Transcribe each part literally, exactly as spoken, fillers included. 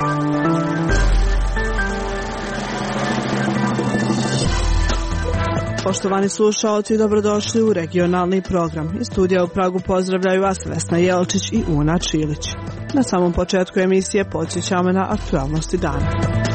Poštovani slušaoci, dobrodošli u regionalni program. Iz studija u Pragu pozdravljaju vas Vesna Jelčić i Una Čilić. Na samom početku emisije podsjećamo na aktualnosti dana.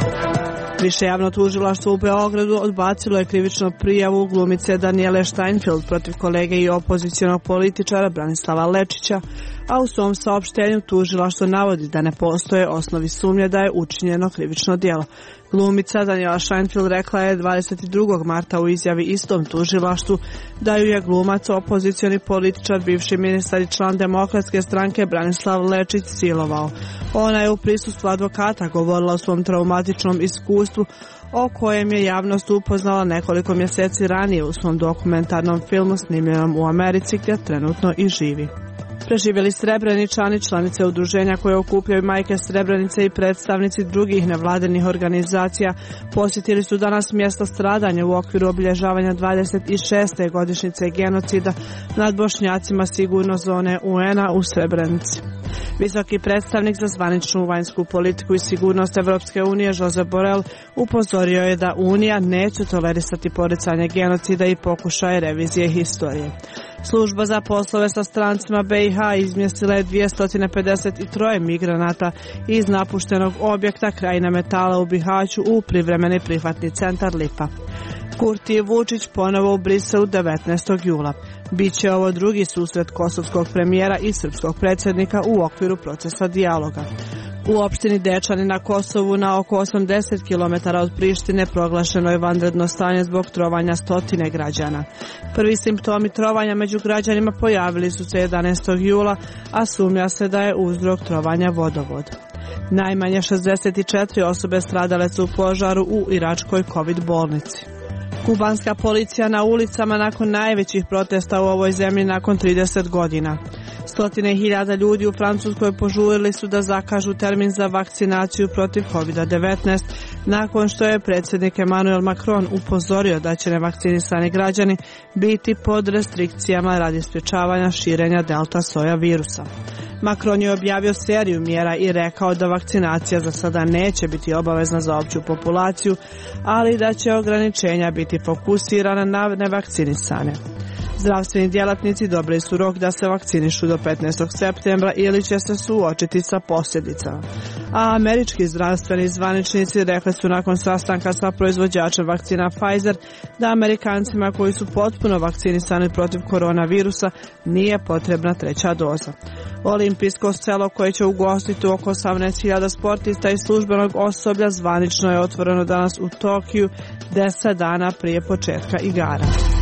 Više javno tužilaštvo u Beogradu odbacilo je krivičnu prijavu glumice Danijele Steinfeld protiv kolege i opozicionog političara Branislava Lečića, a u svom saopštenju tužilaštvo navodi da ne postoje osnovi sumnje da je učinjeno krivično djelo. Glumica Danijela Steinfeld rekla je dvadeset drugog marta u izjavi istom tužilaštvu da ju je glumac, opozicioni političar, bivši ministar i član Demokratske stranke Branislav Lečić silovao. Ona je u prisustvu advokata govorila o svom traumatičnom iskustvu o kojem je javnost upoznala nekoliko mjeseci ranije u svom dokumentarnom filmu snimljenom u Americi gdje trenutno i živi. Preživjeli Srebreničani, članice udruženja koje okupljaju majke Srebrenice i predstavnici drugih nevladinih organizacija, posjetili su danas mjesto stradanja u okviru obilježavanja dvadeset šeste godišnjice genocida nad Bošnjacima sigurno zone U N A u Srebrenici. Visoki predstavnik za zvaničnu vanjsku politiku i sigurnost Evropske unije Josep Borrell upozorio je da Unija neće tolerisati poricanje genocida i pokušaje revizije historije. Služba za poslove sa strancima B i H izmjestila je dvjesto pedeset tri migranata iz napuštenog objekta Krajina metala u Bihaću u privremeni prihvatni centar Lipa. Kurti i Vučić ponovo u Briselu devetnaestog jula. Biće ovo drugi susret kosovskog premijera i srpskog predsjednika u okviru procesa dijaloga. U opštini Dečani na Kosovu na oko osamdeset kilometara od Prištine proglašeno je vanredno stanje zbog trovanja stotine građana. Prvi simptomi trovanja među građanima pojavili su se jedanaestog jula, a sumnja se da je uzrok trovanja vodovod. Najmanje šezdeset četiri osobe stradale su u požaru u iračkoj COVID bolnici. Kubanska policija na ulicama nakon najvećih protesta u ovoj zemlji nakon trideset godina. Stotine hiljada ljudi u Francuskoj požurili su da zakažu termin za vakcinaciju protiv COVID devetnaest nakon što je predsjednik Emmanuel Macron upozorio da će nevakcinisani građani biti pod restrikcijama radi sprječavanja širenja delta soja virusa. Macron je objavio seriju mjera i rekao da vakcinacija za sada neće biti obavezna za opću populaciju, ali da će ograničenja biti fokusirana na nevakcinisane. Zdravstveni djelatnici dobili su rok da se vakcinišu do petnaestog septembra ili će se suočiti sa posljedicama. A američki zdravstveni zvaničnici rekli su nakon sastanka sa proizvođačem vakcina Pfizer da Amerikancima koji su potpuno vakcinisani protiv koronavirusa nije potrebna treća doza. Olimpijsko selo koje će ugostiti oko osamnaest hiljada sportista i službenog osoblja zvanično je otvoreno danas u Tokiju deset dana prije početka igara.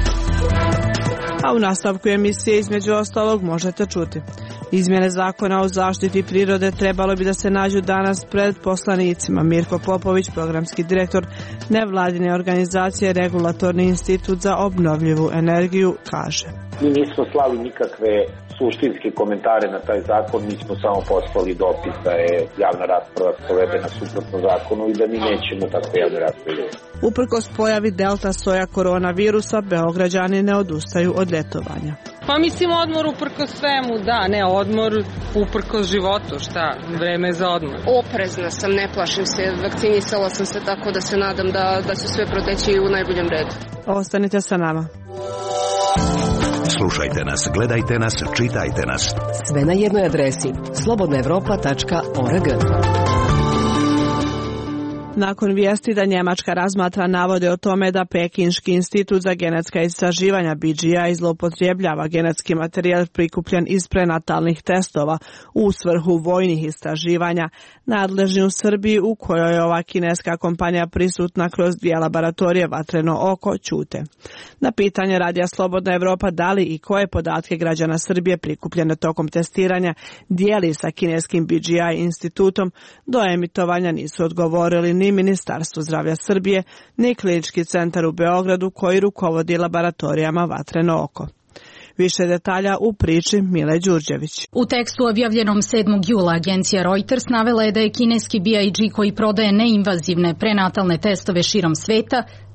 A u nastavku emisije između ostalog možete čuti. Izmjene zakona o zaštiti prirode trebalo bi da se nađu danas pred poslanicima. Mirko Popović, programski direktor nevladine organizacije Regulatorni institut za obnovljivu energiju, kaže. Mi nismo slali nikakve suštinske komentare na taj zakon, mi smo samo poslali dopis da je javna rasprava sprovedena suprotno zakonu i da mi nećemo tako javne rasprave. Uprkos pojavi delta soja koronavirusa, Beograđani ne odustaju od ljetovanja. Pa mislim odmor uprkos svemu, da, ne odmor uprkos životu, šta, vreme za odmor. Oprezna sam, ne plašim se, vakcinisala sam se tako da se nadam da, da će sve proteći u najboljem redu. Ostanite sa nama. Slušajte nas, gledajte nas, čitajte nas. Sve na jednoj adresi slobodna evropa tačka org. Nakon vijesti da Njemačka razmatra navode o tome da Pekinški institut za genetska istraživanja B G I zloupotrebljava genetski materijal prikupljen iz prenatalnih testova u svrhu vojnih istraživanja, nadležni u Srbiji u kojoj je ova kineska kompanija prisutna kroz dvije laboratorije Vatreno oko ćute. Na pitanje Radija Slobodna Evropa da li i koje podatke građana Srbije prikupljene tokom testiranja dijeli sa kineskim B G I institutom, do emitovanja nisu odgovorili ni Ministarstvo zdravlja Srbije, ni Klinički centar u Beogradu koji rukovodi laboratorijama Vatreno oko. Više detalja u priči Mile Đurđević. U tekstu objavljenom sedmog jula agencija Reuters navela je da je kineski B I G koji prodaje neinvazivne prenatalne testove širom sveta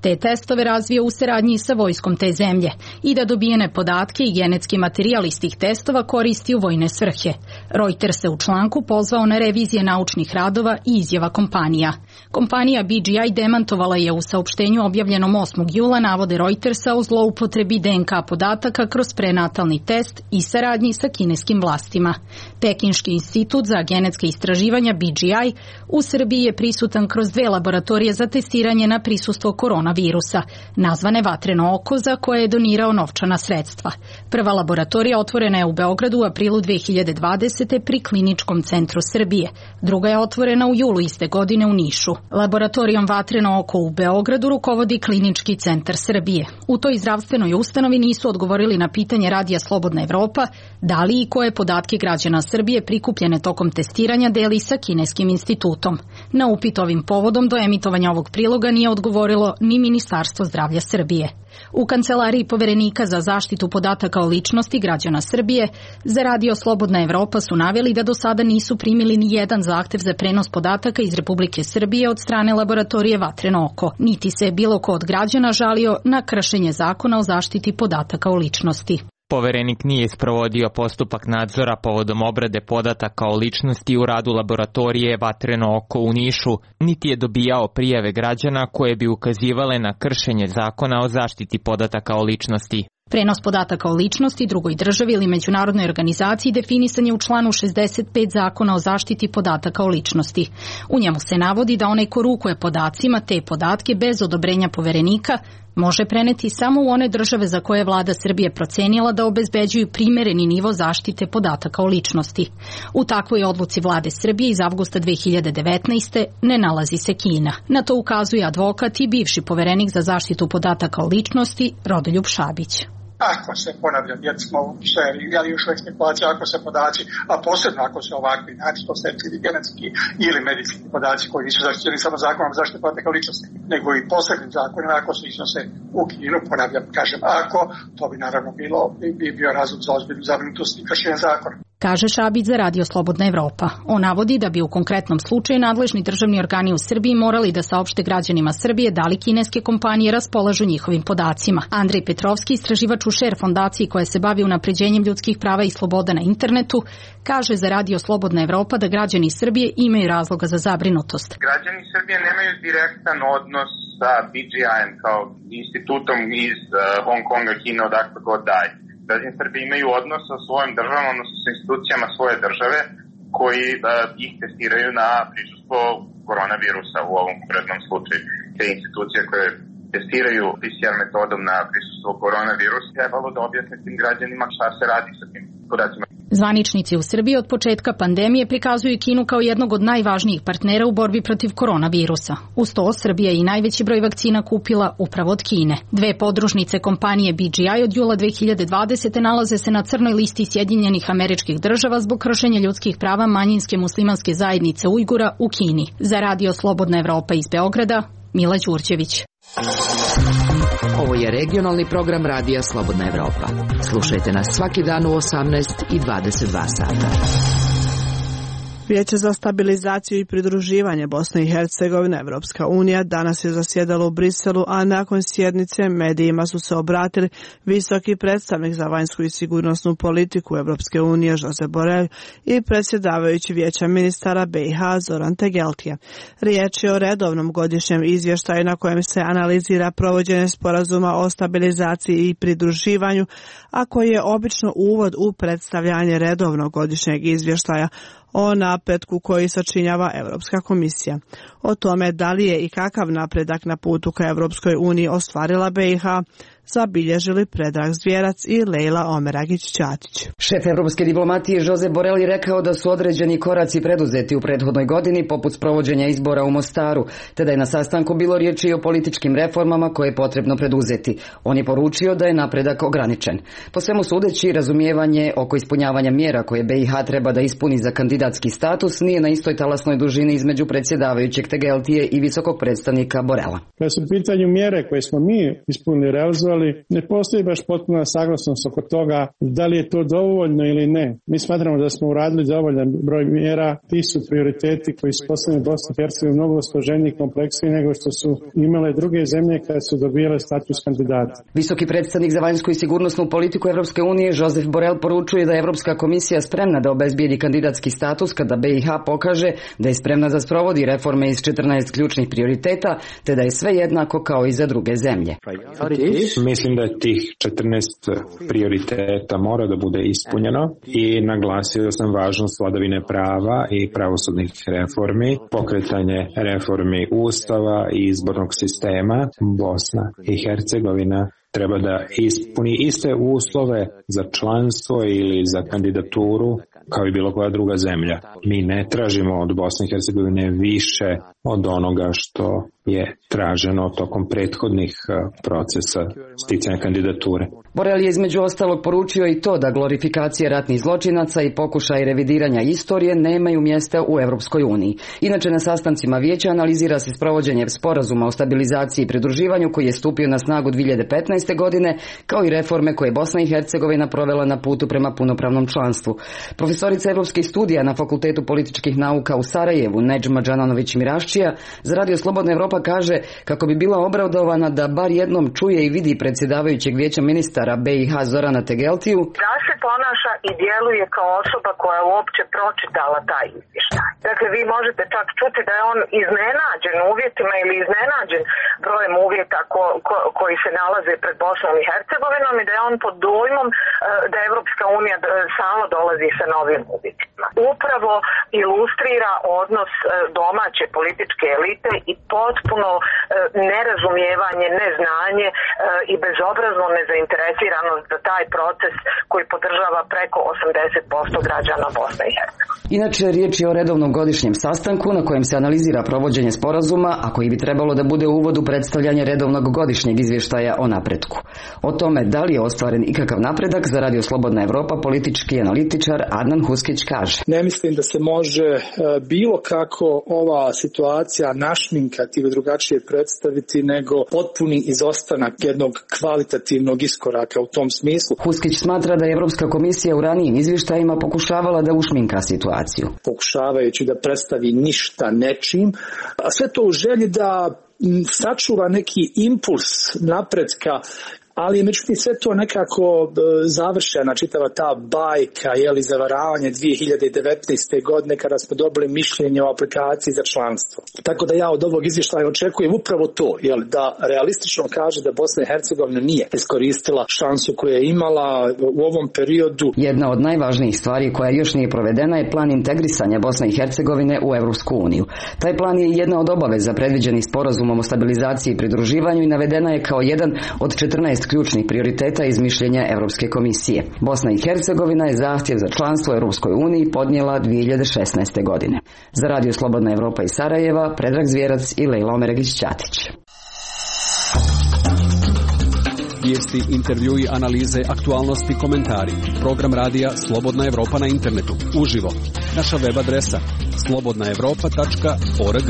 Te testove razvio u saradnji sa vojskom te zemlje i da dobijene podatke i genetski materijal iz tih testova koristi u vojne svrhe. Reuters se u članku pozvao na revizije naučnih radova i izjava kompanija. Kompanija B G I demantovala je u saopštenju objavljenom osmog jula navode Reutersa o zloupotrebi D N K podataka kroz prenatalni test i saradnji sa kineskim vlastima. Pekinški institut za genetske istraživanja B G I u Srbiji je prisutan kroz dve laboratorije za testiranje na prisustvo koronavirusa, nazvane Vatreno oko, za koje je donirao novčana sredstva. Prva laboratorija otvorena je u Beogradu u aprilu dve hiljade dvadesete. pri Kliničkom centru Srbije. Druga je otvorena u julu iste godine u Nišu. Laboratorijom Vatreno oko u Beogradu rukovodi Klinički centar Srbije. U toj zdravstvenoj ustanovi nisu odgovorili na pitanje Radija Slobodna Evropa da li i koje podatke građana Srbije prikupljene tokom testiranja deli sa kineskim institutom. Na upit ovim povodom do emitovanja ovog priloga nije odgovorilo ni Ministarstvo zdravlja Srbije. U Kancelariji Poverenika za zaštitu podataka o ličnosti građana Srbije za Radio Slobodna Evropa su naveli da do sada nisu primili ni jedan zahtev za prenos podataka iz Republike Srbije od strane laboratorije Vatreno oko, niti se je bilo ko od građana žalio na kršenje zakona o zaštiti podataka o ličnosti. Poverenik nije sprovodio postupak nadzora povodom obrade podataka o ličnosti u radu laboratorije Vatreno oko u Nišu, niti je dobijao prijave građana koje bi ukazivale na kršenje zakona o zaštiti podataka o ličnosti. Prenos podataka o ličnosti drugoj državi ili međunarodnoj organizaciji definisan je u članu šezdeset pet Zakona o zaštiti podataka o ličnosti. U njemu se navodi da onaj ko rukuje podacima te podatke bez odobrenja Poverenika može preneti samo u one države za koje vlada Srbije procenila da obezbeđuju primereni nivo zaštite podataka o ličnosti. U takvoj odluci vlade Srbije iz avgusta dve hiljade devetnaeste. ne nalazi se Kina. Na to ukazuje advokat i bivši poverenik za zaštitu podataka o ličnosti Rodoljub Šabić. Ako se, ponavljam, jer smo u seriji, ali još uvijek spekulacija, ako se podaci, a posebno ako se ovakvi načisto stekli genetski ili medicinski podaci koji nisu zaštićeni samo zakonom zaštite podataka o ličnosti, nego i posebnim zakonima, ako se iznose u Kinu, ponavljam, kažem, ako, to bi naravno bilo, bi, bi bio razlog za ozbiljnu zabrinutost i kršenje zakona. Kaže Šabić za Radio Slobodna Evropa. On navodi da bi u konkretnom slučaju nadležni državni organi u Srbiji morali da saopšte građanima Srbije da li kineske kompanije raspolažu njihovim podacima. Andrej Petrovski, istraživač u Share fondaciji koja se bavi unapređenjem ljudskih prava i sloboda na internetu, kaže za Radio Slobodna Evropa da građani Srbije imaju razloga za zabrinutost. Građani Srbije nemaju direktan odnos sa B G I-em kao institutom iz uh, Hong Konga, Kine, odakle god daje. Građani Srbije imaju odnos sa svojim državom, odnosno sa institucijama svoje države koji uh, ih testiraju na prisustvo koronavirusa u ovom konkretnom slučaju. Te institucije koje testiraju P C R metodom na prisustvo koronavirusa trebalo da objasne tim građanima šta se radi sa tim podacima. Zvaničnici u Srbiji od početka pandemije prikazuju Kinu kao jednog od najvažnijih partnera u borbi protiv koronavirusa. Uz to, Srbija je i najveći broj vakcina kupila upravo od Kine. Dve podružnice kompanije B G I od jula dve hiljade dvadesete. nalaze se na crnoj listi Sjedinjenih Američkih Država zbog kršenja ljudskih prava manjinske muslimanske zajednice Ujgura u Kini. Za Radio Slobodna Evropa iz Beograda, Mila Đurđević. Ovo je regionalni program Radija Slobodna Evropa. Slušajte nas svaki dan u osamnaest i dvadeset dva sata. Vijeće za stabilizaciju i pridruživanje Bosne i Hercegovine, Evropska unija, danas je zasjedalo u Briselu, a nakon sjednice medijima su se obratili visoki predstavnik za vanjsku i sigurnosnu politiku Evropske unije Josep Borrell i predsjedavajući Vijeća ministara B i H Zoran Tegeltije. Riječ je o redovnom godišnjem izvještaju na kojem se analizira provođenje sporazuma o stabilizaciji i pridruživanju, a koji je obično uvod u predstavljanje redovnog godišnjeg izvještaja o napretku koji sačinjava Europska komisija. O tome da li je i kakav napredak na putu ka Europskoj uniji ostvarila B i H, zabilježili Predrag Zvjerac i Lejla Omeragić-Ćatić. Šef evropske diplomatije Josep Borrell je rekao da su određeni koraci preduzeti u prethodnoj godini poput sprovođenja izbora u Mostaru, te da je na sastanku bilo riječi o političkim reformama koje je potrebno preduzeti. On je poručio da je napredak ograničen. Po svemu sudeći, razumijevanje oko ispunjavanja mjera koje B i H treba da ispuni za kandidatski status nije na istoj talasnoj dužini između predsjedavajućeg Tegeltije i visokog predstavnika Borrella. Kad su pitanju mjere koje smo mi ispunili, realizovali, ali ne postoji baš potpuna saglasnost oko toga da li je to dovoljno ili ne. Mi smatramo da smo uradili dovoljan broj mjera. Ti su prioriteti koji su postavljeni Bosni i Hercegovini mnogo složeniji i kompleksniji nego što su imale druge zemlje kad su dobijale status kandidata. Visoki predstavnik za vanjsku i sigurnosnu politiku Evropske unije Josep Borrell poručuje da je Evropska komisija spremna da obezbijedi kandidatski status kada B i H pokaže da je spremna da sprovodi reforme iz četrnaest ključnih prioriteta, te da je sve jednako kao i za druge zemlje. Mislim da tih četrnaest prioriteta mora da bude ispunjeno i naglasio sam važnost vladavine prava i pravosudnih reformi, pokretanje reformi ustava i izbornog sistema. Bosna i Hercegovina treba da ispuni iste uslove za članstvo ili za kandidaturu kao i bilo koja druga zemlja. Mi ne tražimo od Bosne i Hercegovine više od onoga što je traženo tokom prethodnih procesa sticanja kandidature. Borrell je između ostalog poručio i to da glorifikacije ratnih zločinaca i pokušaj revidiranja istorije nemaju mjesta u Europskoj uniji. Inače, na sastancima vijeća analizira se sprovođenje sporazuma o stabilizaciji i pridruživanju koji je stupio na snagu dvije hiljade petnaeste. godine, kao i reforme koje je Bosna i Hercegovina provela na putu prema punopravnom članstvu. Profesorica evropskih studija na Fakultetu političkih nauka u Sarajevu, Nedžma Džananović-Miraščija, za Radio Slobodna Evropa kaže kako bi bila obradovana da bar jednom čuje i vidi predsjedavajućeg vijeća ministara B i H Zorana Tegeltiju. Da se ponaša i djeluje kao osoba koja je uopće pročitala taj izvještaj. Dakle, vi možete čak čuti da je on iznenađen uvjetima ili iznenađen brojem uvjeta ko, ko, koji se nalaze pred Bosnom i Hercegovinom i da je on pod dojmom da Evropska unija samo dolazi sa novim uvjetima. Upravo ilustrira odnos domaće političke elite i potpuno nerazumijevanje, neznanje i bezobrazno nezainteresiranost za taj proces koji podržava preko osamdeset posto građana Bosne i Hercegovine. Inače, riječ je o redovnom godišnjem sastanku na kojem se analizira provođenje sporazuma, a koji bi trebalo da bude uvod u predstavljanje redovnog godišnjeg izvještaja o napretku. O tome da li je ostvaren ikakav napredak za Radio Slobodna Evropa politički analitičar Adnan Huskić kaže. Ne mislim da se može bilo kako ova situacija našminkati ili drugačije predstaviti nego potpuni izostanak jednog kvalitativnog iskoraka u tom smislu. Huskić smatra da je Evropska komisija u ranijim izvještajima pokušavala da ušminka situaciju. Pokušavajući da predstavi ništa nečim, a sve to u želji da sačuva neki impuls napretka, ali je međutim sve to nekako završena čitava ta bajka, jeli, zavaravanje dvije hiljade devetnaeste. godine kada smo dobili mišljenje o aplikaciji za članstvo. Tako da ja od ovog izvještaja očekujem upravo to, jeli, da realistično kaže da Bosna i Hercegovina nije iskoristila šansu koju je imala u ovom periodu. Jedna od najvažnijih stvari koja još nije provedena je plan integrisanja Bosne i Hercegovine u Evropsku uniju. Taj plan je jedna od obaveza predviđenih sporazumom o stabilizaciji i pridruživanju i navedena je kao jedan od četrnaest ključnih prioriteta iz mišljenja Evropske komisije. Bosna i Hercegovina je zahtjev za članstvo u Europskoj uniji podnijela dvije hiljade šesnaeste. godine. Za Radio Slobodna Evropa iz Sarajeva, Predrag Zvjerac i Lejla Omeregić-Ćatić. Vijesti, intervjui, analize, aktualnosti, komentari. Program radija Slobodna Evropa na internetu. Uživo. Naša web adresa slobodna evropa tačka org.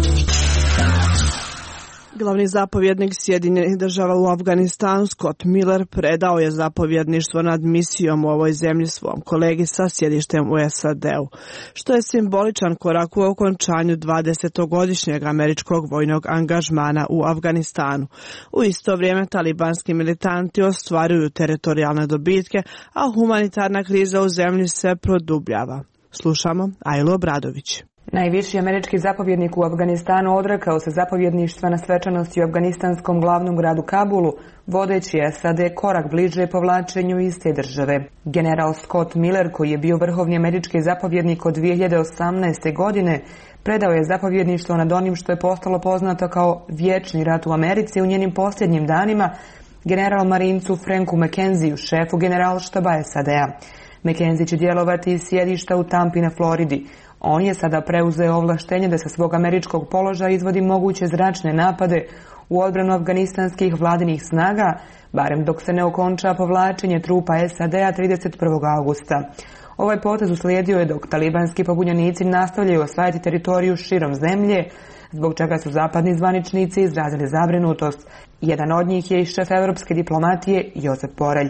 Glavni zapovjednik Sjedinjenih država u Afganistanu Scott Miller predao je zapovjedništvo nad misijom u ovoj zemlji svom kolegi sa sjedištem u S A D-u, što je simboličan korak u okončanju dvadesetogodišnjeg američkog vojnog angažmana u Afganistanu. U isto vrijeme talibanski militanti ostvaruju teritorijalne dobitke, a humanitarna kriza u zemlji se produbljava. Slušamo Ajlo Obradović. Najviši američki zapovjednik u Afganistanu odrekao se zapovjedništva na svečanosti u afganistanskom glavnom gradu Kabulu, vodeći S A D korak bliže povlačenju iz te države. General Scott Miller, koji je bio vrhovni američki zapovjednik od dvije hiljade osamnaeste. godine, predao je zapovjedništvo nad onim što je postalo poznato kao vječni rat u Americi u njenim posljednjim danima, general marincu Franku McKenziju, šefu generalštaba S A D-a. McKenzie će djelovati iz sjedišta u Tampi na Floridi. On je sada preuzeo ovlaštenje da sa svog američkog položaja izvodi moguće zračne napade u odbranu afganistanskih vladinih snaga, barem dok se ne okonča povlačenje trupa S A D-a trideset prvog augusta. Ovaj potez uslijedio je dok talibanski pobunjenici nastavljaju osvajati teritoriju širom zemlje, zbog čega su zapadni zvaničnici izrazili zabrinutost. Jedan od njih je i šef evropske diplomatije Josep Borelj.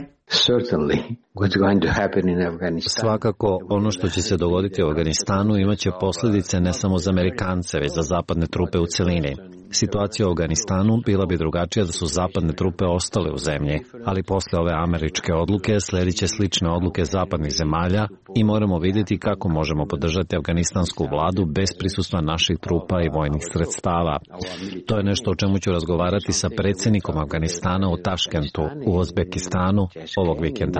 Svakako, ono što će se dogoditi u Afganistanu imaće posljedice ne samo za Amerikance, već za zapadne trupe u celini. Situacija u Afganistanu bila bi drugačija da su zapadne trupe ostale u zemlji, ali posle ove američke odluke sledit će slične odluke zapadnih zemalja i moramo vidjeti kako možemo podržati afganistansku vladu bez prisustva naših trupa i vojnih sredstava. To je nešto o čemu ću razgovarati sa predsjednikom Afganistana u Taškentu, u Uzbekistanu, ovog vikenda.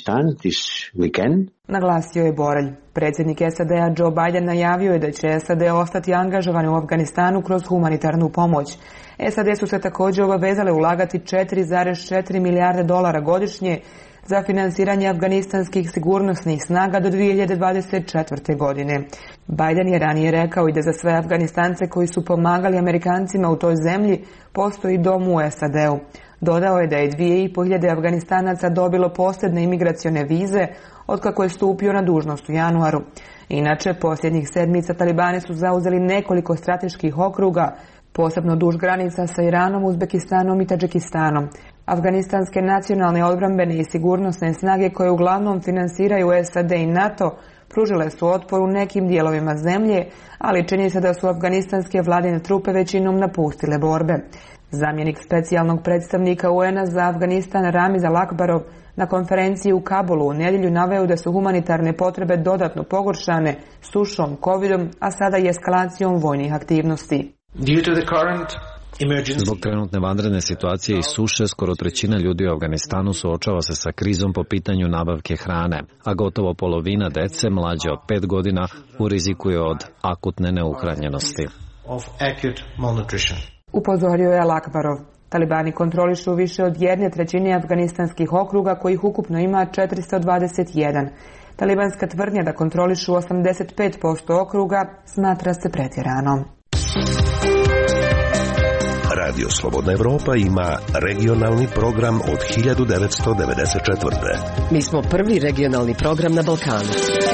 Naglasio je Borelj. Predsjednik S A D-a Joe Biden najavio je da će S A D ostati angažovan u Afganistanu kroz humanitarnu pomoć. S A D su se također obavezale ulagati četiri zarez četiri milijarde dolara godišnje za finansiranje afganistanskih sigurnosnih snaga do dvije hiljade dvadeset četvrte. godine. Biden je ranije rekao i da za sve Afganistance koji su pomagali Amerikancima u toj zemlji postoji dom u S A D-u. Dodao je da je dvije i po hiljade Afganistanaca dobilo posebne imigracione vize otkako je stupio na dužnost u januaru. Inače, posljednjih sedmica Talibani su zauzeli nekoliko strateških okruga, posebno duž granica sa Iranom, Uzbekistanom i Tadžikistanom. Afganistanske nacionalne odbrambene i sigurnosne snage koje uglavnom finansiraju S A D i NATO pružile su otpor u nekim dijelovima zemlje, ali čini se da su afganistanske vladine trupe većinom napustile borbe. Zamjenik specijalnog predstavnika U N-a za Afganistan Ramiz Al-Akbarov na konferenciji u Kabulu u nedjelju naveo da su humanitarne potrebe dodatno pogoršane sušom, covidom, a sada i eskalacijom vojnih aktivnosti. Zbog trenutne vanredne situacije i suše, skoro trećina ljudi u Afganistanu suočava se sa krizom po pitanju nabavke hrane, a gotovo polovina dece mlađe od pet godina u riziku je od akutne neuhranjenosti. Upozorio je Al-Akbarov. Talibani kontrolišu više od jedne trećine afganistanskih okruga kojih ukupno ima četiristo dvadeset jedan. Talibanska tvrdnja da kontrolišu osamdeset pet posto okruga smatra se pretjeranom. Radio Slobodna Evropa ima regionalni program od hiljadu devetsto devedeset četvrte. Mi smo prvi regionalni program na Balkanu.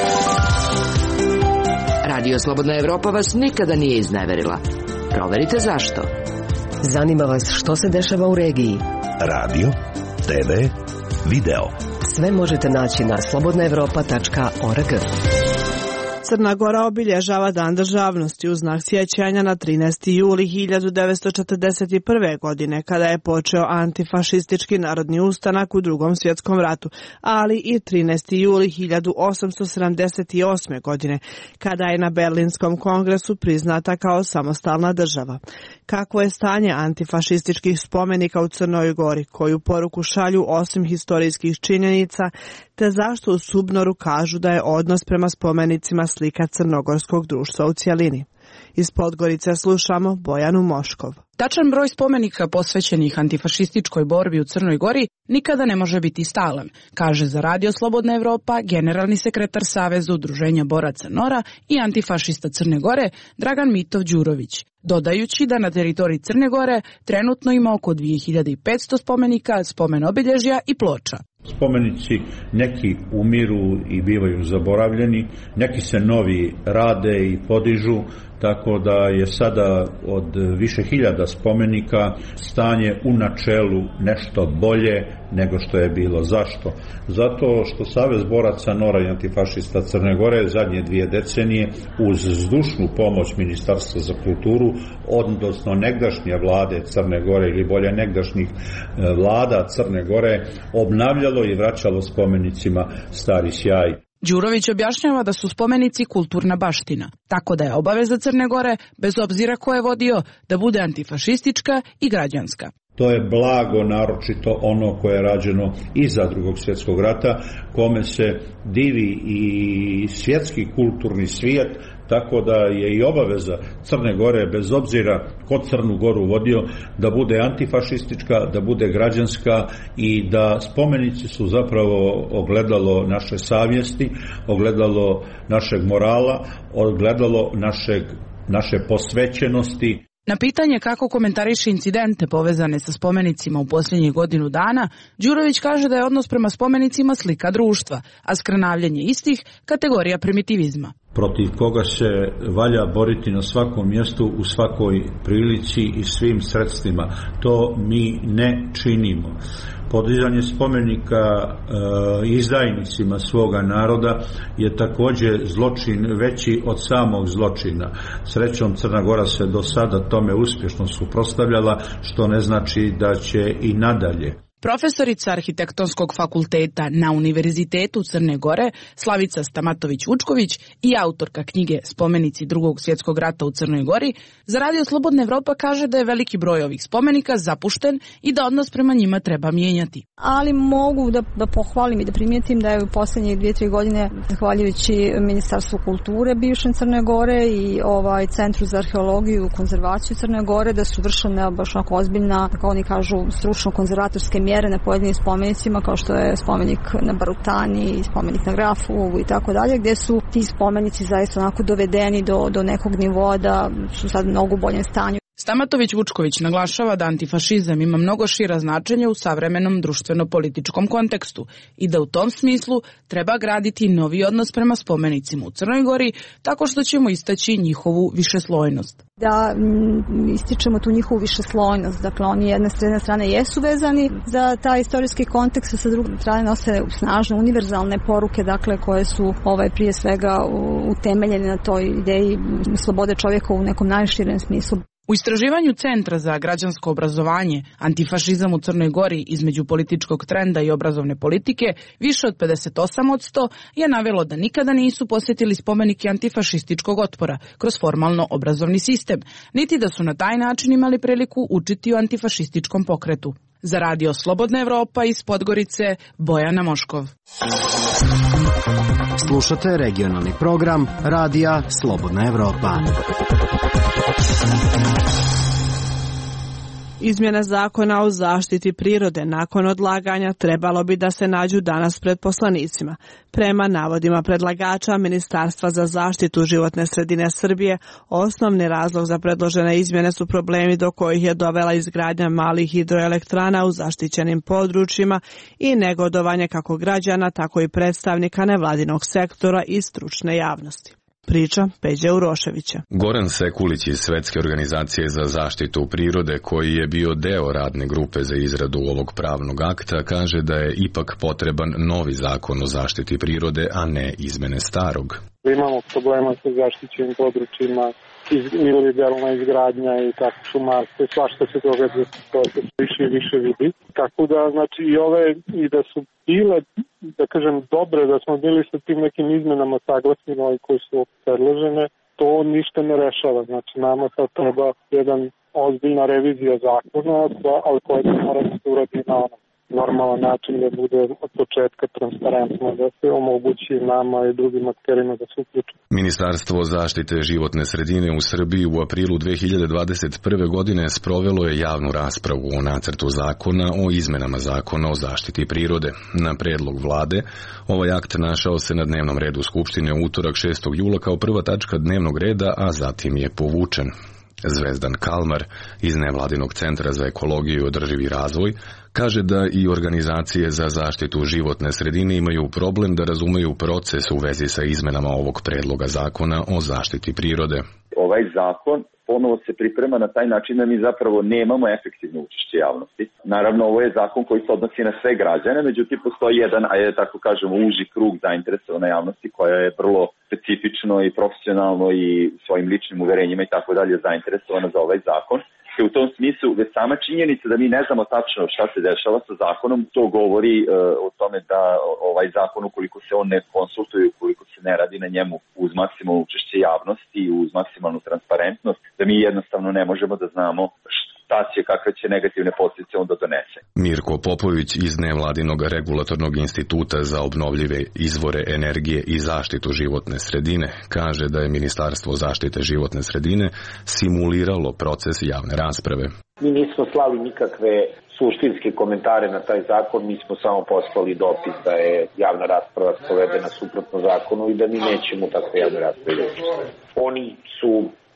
Radio Slobodna Evropa vas nikada nije izneverila. Proverite zašto. Zanima vas što se dešava u regiji. Radio, te ve, video. Sve možete naći na slobodna evropa tačka org. Crna Gora obilježava Dan državnosti u znak sjećanja na trinaesti juli hiljadu devetsto četrdeset prve. godine, kada je počeo antifašistički narodni ustanak u Drugom svjetskom ratu, ali i trinaesti juli hiljadu osamsto sedamdeset osme. godine, kada je na Berlinskom kongresu priznata kao samostalna država. Kakvo je stanje antifašističkih spomenika u Crnoj Gori, koju poruku šalju osim historijskih činjenica, te zašto u Subnoru kažu da je odnos prema spomenicima slika crnogorskog društva u cjelini. Iz Podgorice slušamo Bojanu Moškov. Tačan broj spomenika posvećenih antifašističkoj borbi u Crnoj Gori nikada ne može biti stalan, kaže za Radio Slobodna Evropa generalni sekretar Saveza udruženja boraca Nora i antifašista Crne Gore Dragan Mitov Đurović, dodajući da na teritoriji Crne Gore trenutno ima oko dvije hiljade petsto spomenika, spomen obilježja i ploča. Spomenici neki umiru i bivaju zaboravljeni, neki se novi rade i podižu, tako da je sada od više hiljada spomenika stanje u načelu nešto bolje nego što je bilo. Zašto? Zato što Savez boraca Nora i antifašista Crne Gore zadnje dvije decenije uz zdušnu pomoć Ministarstva za kulturu, odnosno negdašnje vlade Crne Gore ili bolje negdašnjih vlada Crne Gore, obnavljalo i vraćalo spomenicima stari sjaj. Đurović objašnjava da su spomenici kulturna baština, tako da je obaveza Crne Gore, bez obzira ko je vodio, da bude antifašistička i građanska. To je blago, naročito ono koje je rađeno iza Drugog svjetskog rata, kome se divi i svjetski kulturni svijet, tako da je i obaveza Crne Gore, bez obzira ko Crnu Goru vodio, da bude antifašistička, da bude građanska i da spomenici su zapravo ogledalo naše savjesti, ogledalo našeg morala, ogledalo našeg, naše posvećenosti. Na pitanje kako komentariše incidente povezane sa spomenicima u posljednjih godinu dana, Đurović kaže da je odnos prema spomenicima slika društva, a skrnavljanje istih kategorija primitivizma. Protiv koga se valja boriti na svakom mjestu, u svakoj prilici i svim sredstvima. To mi ne činimo. Podizanje spomenika e, izdajnicima svoga naroda je također zločin veći od samog zločina. Srećom, Crna Gora se do sada tome uspješno suprotstavljala, što ne znači da će i nadalje. Profesorica Arhitektonskog fakulteta na Univerzitetu Crne Gore, Slavica Stamatović-Vučković i autorka knjige Spomenici Drugog svjetskog rata u Crnoj Gori, za Radio Slobodna Evropa kaže da je veliki broj ovih spomenika zapušten i da odnos prema njima treba mijenjati. Ali mogu da, da pohvalim i da primijetim da je u posljednjih dvije, tri godine, zahvaljujući Ministarstvu kulture bivšem Crne Gore i ovaj Centru za arheologiju i konzervaciju Crne Gore, da su vršene baš onako ozbiljna, kako oni kažu, stručno-konzervatorske mjere na pojedinim spomenicima, kao što je spomenik na Barutani, spomenik na Grafovu i tako dalje, gdje su ti spomenici zaista onako dovedeni do, do nekog nivoa da su sad mnogo u boljem stanju. Stamatović-Vučković naglašava da antifašizam ima mnogo šira značenje u savremenom društveno-političkom kontekstu i da u tom smislu treba graditi novi odnos prema spomenicima u Crnoj Gori tako što ćemo istaći njihovu višeslojnost. Da m, ističemo tu njihovu višeslojnost, dakle oni jedne s jedne strane jesu vezani za taj istorijski kontekst, a sa druge strane nose snažne univerzalne poruke, dakle koje su ovaj prije svega utemeljene na toj ideji slobode čovjeka u nekom najširem smislu. U istraživanju Centra za građansko obrazovanje Antifašizam u Crnoj Gori između političkog trenda i obrazovne politike, više od pedeset osam posto je navelo da nikada nisu posjetili spomenike antifašističkog otpora kroz formalno obrazovni sistem, niti da su na taj način imali priliku učiti o antifašističkom pokretu. Za Radio Slobodna Evropa iz Podgorice, Bojana Moškov. Slušate regionalni program Radija Slobodna Evropa. Izmjene zakona o zaštiti prirode nakon odlaganja trebalo bi da se nađu danas pred poslanicima. Prema navodima predlagača Ministarstva za zaštitu životne sredine Srbije, osnovni razlog za predložene izmjene su problemi do kojih je dovela izgradnja malih hidroelektrana u zaštićenim područjima i negodovanje kako građana, tako i predstavnika nevladinog sektora i stručne javnosti. Priča Peđe Uroševića. Goran Sekulić iz Svetske organizacije za zaštitu prirode, koji je bio deo radne grupe za izradu ovog pravnog akta, kaže da je ipak potreban novi zakon o zaštiti prirode, a ne izmene starog. Imamo problema sa zaštićenim područjima, iz, ilegalna izgradnja i tako šumarstvo, svašta se događa, to se više i više vidi. Tako da, znači, i ove, i da su bile, da kažem, dobre, da smo bili sa tim nekim izmenama saglasni, ovi koji su predložene, to ništa ne rešava. Znači, nama sad treba jedan ozbiljna revizija zakona, ali koja se mora da se uradi na onom normalan način, da bude od početka transparentno, da se omogući nama i drugim akterima da se uključu. Ministarstvo zaštite životne sredine u Srbiji u aprilu dve hiljade dvadeset prve. godine sprovelo je javnu raspravu o nacrtu zakona o izmenama zakona o zaštiti prirode. Na predlog vlade, ovaj akt našao se na dnevnom redu Skupštine u utorak šestog jula kao prva tačka dnevnog reda, a zatim je povučen. Zvezdan Kalmar iz Nevladinog centra za ekologiju i održivi razvoj kaže da i organizacije za zaštitu životne sredine imaju problem da razumeju proces u vezi sa izmenama ovog predloga zakona o zaštiti prirode. Ovaj zakon ponovo se priprema na taj način da mi zapravo nemamo efektivno učešće javnosti. Naravno, ovo je zakon koji se odnosi na sve građane, međutim postoji jedan, a je tako kažemo, uži krug zainteresovane javnosti koja je vrlo specifično i profesionalno i svojim ličnim uverenjima i tako dalje zainteresovana za ovaj zakon. I u tom smislu, već sama činjenica da mi ne znamo tačno šta se dešava sa zakonom, to govori e, o tome da ovaj zakon, ukoliko se on ne konsultuje, ukoliko se ne radi na njemu uz maksimalno učešće javnosti i uz maksimalnu transparentnost, da mi jednostavno ne možemo da znamo šta će, kakve će negativne posljedice onda donese. Mirko Popović iz Nevladinog regulatornog instituta za obnovljive izvore energije i zaštitu životne sredine kaže da je Ministarstvo zaštite životne sredine simuliralo proces javne rasprave. Mi nismo slali nikakve suštinske komentare na taj zakon, mi smo samo poslali dopis da je javna rasprava sprovedena suprotno zakonu i da mi nećemo takve javne rasprave. Oni su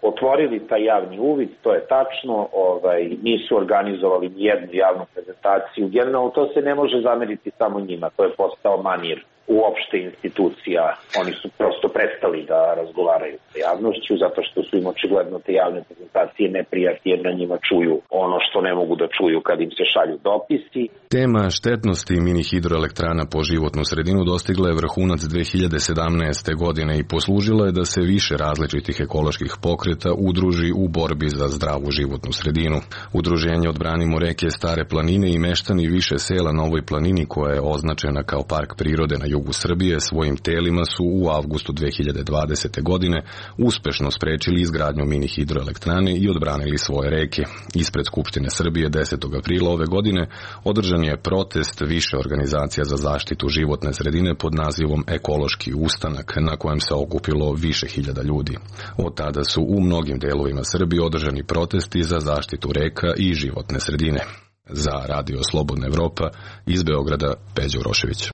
otvorili taj javni uvid, to je tačno, ovaj, nisu organizovali ni jednu javnu prezentaciju. Generalno to se ne može zameriti samo njima, to je postao manir uopšte institucija. Oni su prosto prestali da razgovaraju sa javnošću zato što su im očigledno te javne prezentacije neprijatne jer na njima čuju ono što ne mogu da čuju kad im se šalju dopisi. Tema štetnosti mini hidroelektrana po životnu sredinu dostigla je vrhunac dve hiljade sedamnaeste. godine i poslužila je da se više različitih ekoloških pokreta udruži u borbi za zdravu životnu sredinu. Udruženje Odbranimo reke Stare planine i meštani više sela na ovoj planini koja je označena kao park prirode na jugu Srbije svojim telima su u avgustu dve hiljade dvadesete. godine uspešno sprečili izgradnju mini hidroelektrane i odbranili svoje reke. Ispred Skupštine Srbije desetog aprila ove godine održan je protest više organizacija za zaštitu životne sredine pod nazivom Ekološki ustanak, na kojem se okupilo više hiljada ljudi. Od tada su u mnogim delovima Srbije održani protesti za zaštitu reka i životne sredine. Za Radio Slobodna Evropa iz Beograda, Peđa Urošević.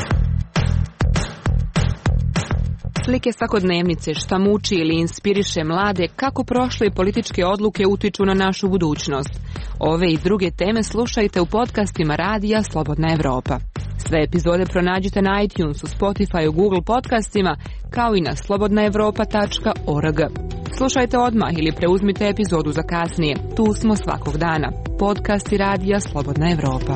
Slike svakodnevnice, šta muči ili inspiriše mlade, kako prošle političke odluke utiču na našu budućnost. Ove i druge teme slušajte u podcastima Radija Slobodna Evropa. Sve epizode pronađite na iTunesu, Spotifyu, Google podcastima, kao i na slobodna evropa tačka org. Slušajte odmah ili preuzmite epizodu za kasnije. Tu smo svakog dana. Podcasti Radija Slobodna Evropa.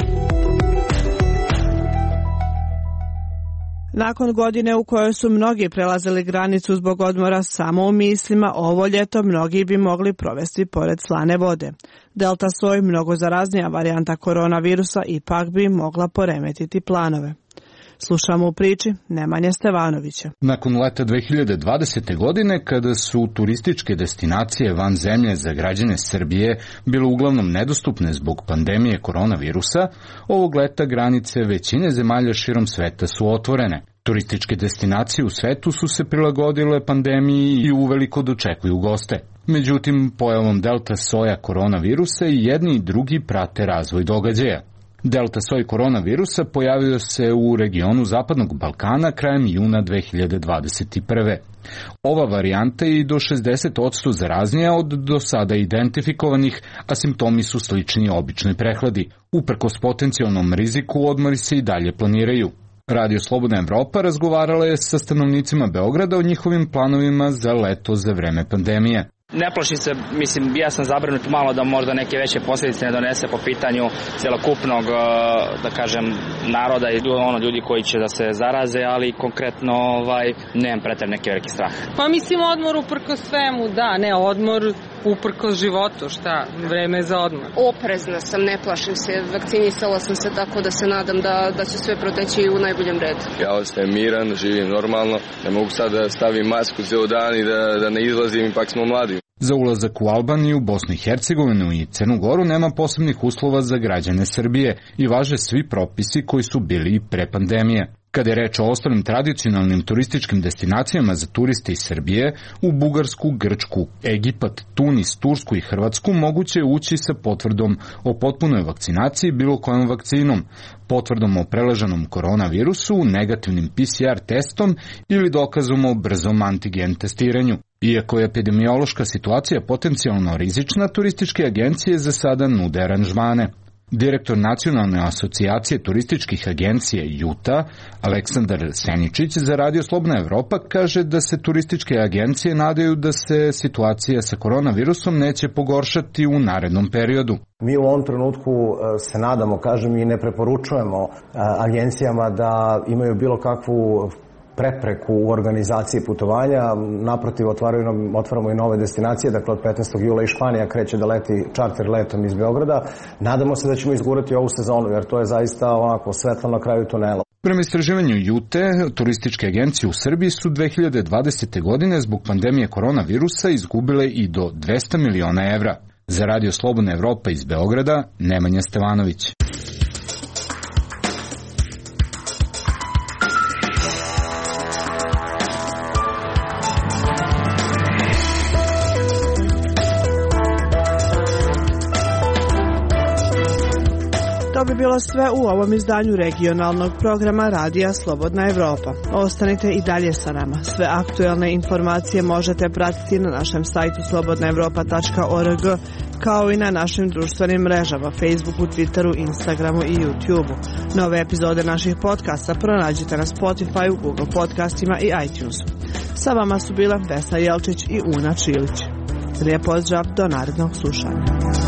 Nakon godine u kojoj su mnogi prelazili granicu zbog odmora samo u mislima, ovo ljeto mnogi bi mogli provesti pored slane vode. Delta soj, mnogo zaraznija varijanta koronavirusa, ipak bi mogla poremetiti planove. Slušamo u priči Nemanje Stevanovića. Nakon leta dve hiljade dvadesete. godine, kada su turističke destinacije van zemlje za građane Srbije bile uglavnom nedostupne zbog pandemije koronavirusa, ovog leta granice većine zemalja širom sveta su otvorene. Turističke destinacije u svetu su se prilagodile pandemiji i uveliko dočekuju goste. Međutim, pojavom delta soja koronavirusa i jedni i drugi prate razvoj događaja. Delta soj koronavirusa pojavio se u regionu Zapadnog Balkana krajem juna dve hiljade dvadeset prve. Ova varijanta je i do šezdeset posto zaraznija od do sada identifikovanih, a simptomi su slični običnoj prehladi. Uprkos potencijalnom riziku, odmori se i dalje planiraju. Radio Slobodna Evropa razgovarala je sa stanovnicima Beograda o njihovim planovima za leto za vreme pandemije. Ne plašim se, mislim, ja sam zabrinut malo da možda neke veće posljedice ne donese po pitanju celokupnog, da kažem, naroda i ono ljudi koji će da se zaraze, ali konkretno ovaj, nemam preter neki veliki strah. Pa mislim odmor uprkos svemu, da, ne odmor uprkos životu, šta, vreme za odmor. Oprezna sam, ne plašim se, vakcinisala sam se tako da se nadam da, da će sve proteći u najboljem redu. Ja ostajem miran, živim normalno, ne mogu sad da stavim masku ceo dan i da, da ne izlazim, ipak smo mladi. Za ulazak u Albaniju, Bosnu i Hercegovinu i Crnu Goru nema posebnih uslova za građane Srbije i važe svi propisi koji su bili pre pandemije. Kada je reč o ostalim tradicionalnim turističkim destinacijama za turiste iz Srbije, u Bugarsku, Grčku, Egipat, Tunis, Tursku i Hrvatsku moguće je ući sa potvrdom o potpunoj vakcinaciji bilo kojom vakcinom, potvrdom o preležanom koronavirusu, negativnim P C R testom ili dokazom o brzom antigen testiranju. Iako je epidemiološka situacija potencijalno rizična, turističke agencije za sada nude aranžmane. Direktor Nacionalne asocijacije turističkih agencija Juta, Aleksandar Seničić, za Radio Slobodna Evropa kaže da se turističke agencije nadaju da se situacija sa koronavirusom neće pogoršati u narednom periodu. Mi u ovom trenutku se nadamo, kažem, i ne preporučujemo agencijama da imaju bilo kakvu prepreku u organizaciji putovanja. Naprotiv, otvaraju, otvaramo i nove destinacije, dakle od petnaestog jula i Španija kreće da leti čarter letom iz Beograda. Nadamo se da ćemo izgurati ovu sezonu, jer to je zaista onako svetlo na kraju tunela. Prema istraživanju Jute, turističke agencije u Srbiji su dve hiljade dvadesete. godine zbog pandemije koronavirusa izgubile i do dvesta miliona evra. Za Radio Slobodna Evropa iz Beograda, Nemanja Stevanović. To bi bilo sve u ovom izdanju regionalnog programa Radija Slobodna Evropa. Ostanite i dalje sa nama. Sve aktuelne informacije možete pratiti na našem sajtu slobodna evropa tačka org, kao i na našim društvenim mrežama Facebooku, Twitteru, Instagramu i YouTubeu. Nove epizode naših podcasta pronađite na Spotify, Google podcastima i iTunesu. Sa vama su bila Vesna Jelčić i Una Čilić. Lijep pozdrav, do narednog slušanja.